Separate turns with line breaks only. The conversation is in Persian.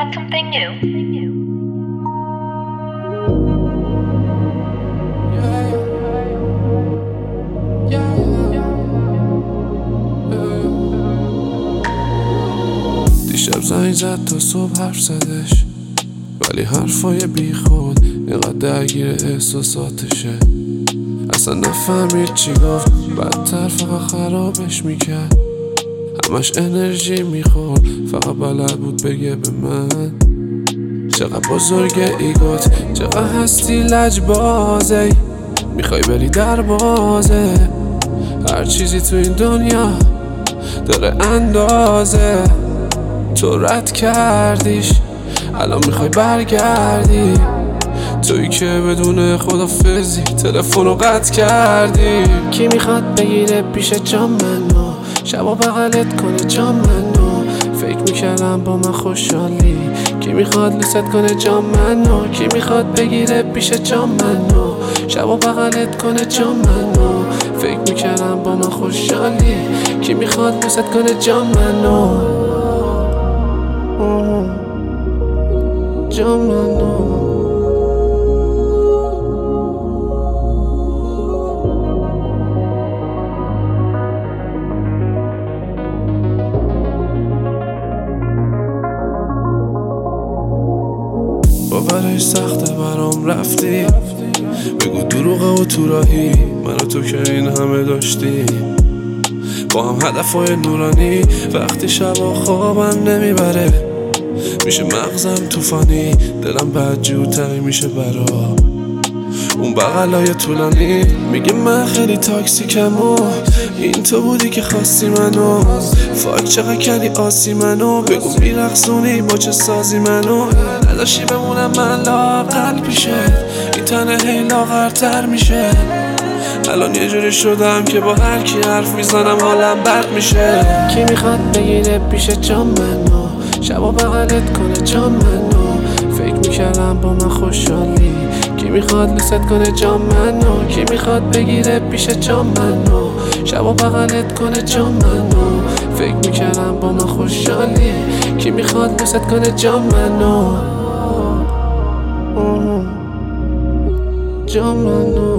want something new?
دیشب زنگ زد تا صبح حرف زدش، ولی حرفای بی خود اینقدر درگیر احساساتشه. اصلا نفهمید چی گفت، بدتر فقط خرابش میکرد. همش انرژی میخورد، فقط بلد بود بگه به من چقدر بزرگه ایگوت، چقدر هستی لجبازه، میخوای بری در بازه. هر چیزی تو این دنیا داره اندازه، تو رد کردیش الان میخوای برگردی. تویی که بدون خدافظی تلفنو قطع کردی. کی میخواد بگیره پیش جام منو، شبا بغلت کنه جام منو، فکر میکردم با من خوشحالی. کی میخواد لوست کنه جام منو، کی میخواد بگیره پیش جام منو، شبا بغلت کنه جام منو، فکر میکردم با من خوشحالی. کی میخواد لوست کنه جام منو، جام منو. باورش سخته برام رفتی، بگو دروغه و تو راهی، من و تو که این همه داشتی با هم هدفهای نورانی. وقتی شبا خوابم نمیبره، میشه مغزم طوفانی، دلم بدجورتر میشه برا اون بغلای طولانی. میگه من خیلی تاکسیکم و این تو بودی که خواستی منو، فاک چقدر کردی آسی منو، بگو میرقصونی با چه سازی منو، نداشتی بمونم من لااقل پیشه، این تنه هی لاغرتر میشه. الان یه جوری شدم که با هر کی حرف میزنم حالم بد میشه. کی میخواد بگیره پیش جام منو، شبا بغلت کنه جام منو، فکر میکردم با من خوشحالی. کی میخواد لوست کنه جام منو، کی میخواد بگیره پیش جام منو، شبا بغلت کنه جام منو، فکر میکردم با من خوشحالی. کی میخواد لوست کنه جام منو، جام منو.